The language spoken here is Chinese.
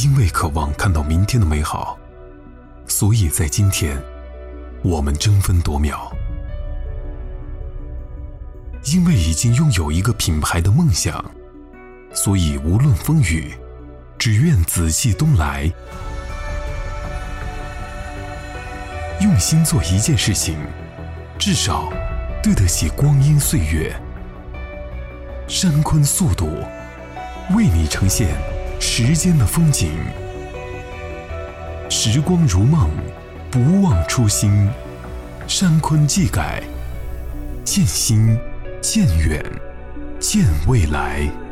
因为渴望看到明天的美好，所以在今天，我们争分夺秒。因为已经拥有一个品牌的梦想，所以无论风雨，只愿紫气东来。用心做一件事情，至少对得起光阴岁月。山昆速度，为你呈现时间的风景。时光如梦，不忘初心。山昆技改，见新，见远，见未来。